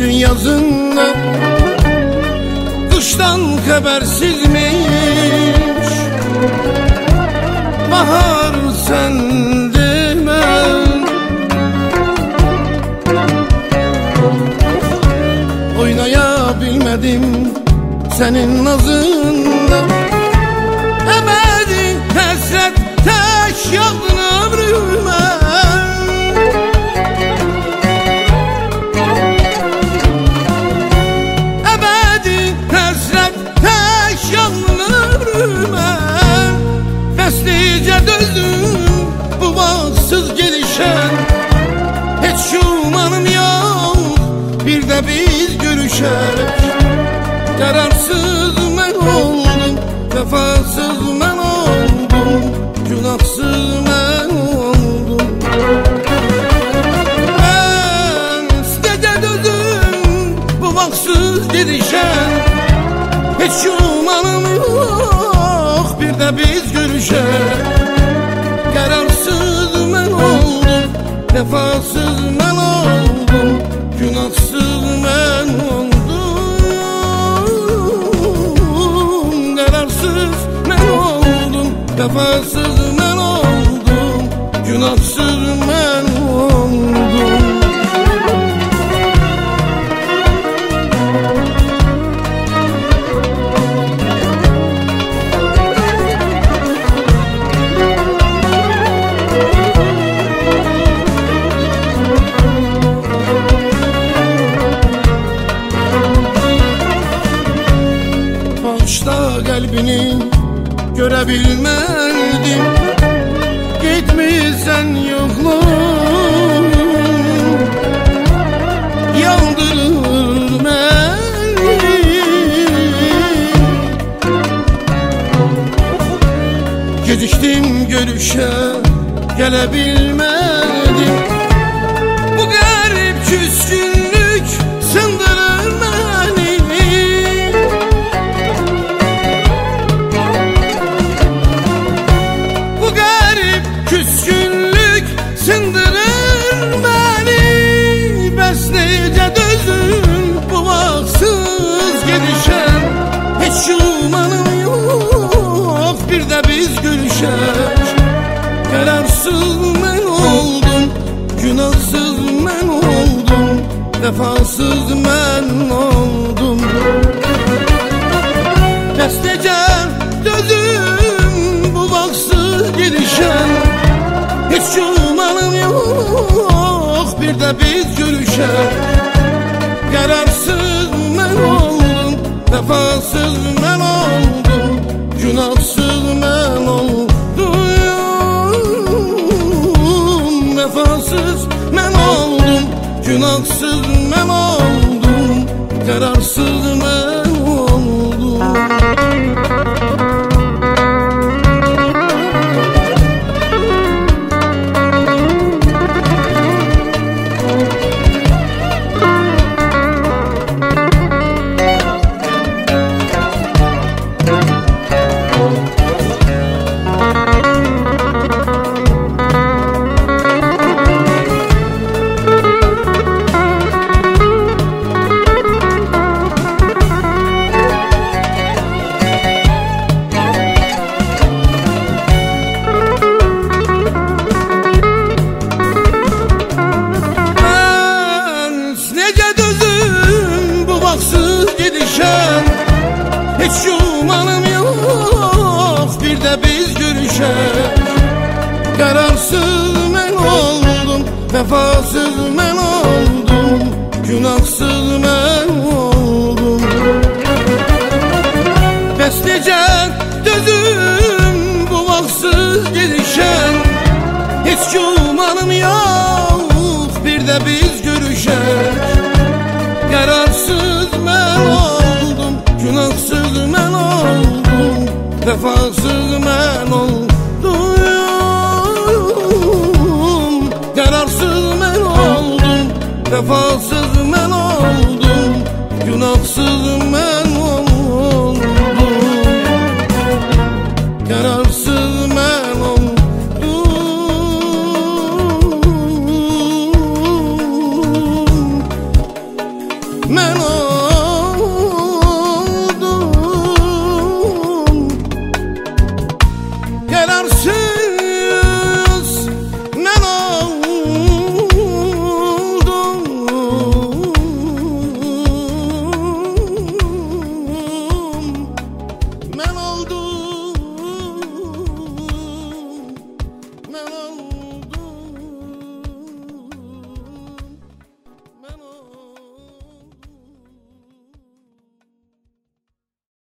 Eylül'ün yazında kıştan habersizmiş. Bahar sende ben oynayabilmedim senin nazında. Ebedi hasret tek yaldın ömrüme. Ebedi hasret tek yaldın ömrüme. Feslice dözdüm bu bahtsız gelişen. Hiç umanım yok bir de biz görüşerek. Kararsız ben oldum, vefasız ben oldum, günahsız ben oldum. Ben sizde döndüm bu bahtsız gidişen. Hiç umanım yok bir de biz görüşerek. Kararsız ben oldum, vefasız ben oldum, günahsız ben oldum. Vefasız ben oldum, günahsız ben oldum. Bağışla kalbini görebilmedim, gitmişsen yokluğun yandırır beni. Geciktim görüşe gelebilmedim, bu garip küskünlük sındırır beni. Küskünlük sındırır beni. Besneyce dözüm bu bahtsız gidişen. Hiç umanım yok bir de biz görüşer. Kararsız ben oldum, günahsız ben oldum, vefasız ben oldum. Besneyce dözüm bu bahtsız gidişen. Hiç umanım yok bir de biz görüşer. Kararsız ben oldum, vefasız ben oldum, günahsız ben oldum. Vefasız ben oldum, günahsız ben oldum, kararsız ben oldum. Hiç umanım yok bir de biz görüşer. Kararsız ben oldum, vefasız ben oldum, günahsız ben oldum. Beslice dözüm bu bahtsız gidişen. Hiç umanım yok bir de biz görüşer. Kararsız ben oldum, günahsız ben oldum, vefasız ben oldum. Kararsız ben oldum, vefasız ben oldum, günahsız ben